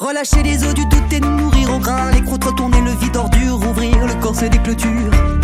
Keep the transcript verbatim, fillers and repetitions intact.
Relâcher les eaux du doute et nous nourrir au grain. Les croûtes retourner, le vide ordure, ouvrir le corset des clôtures.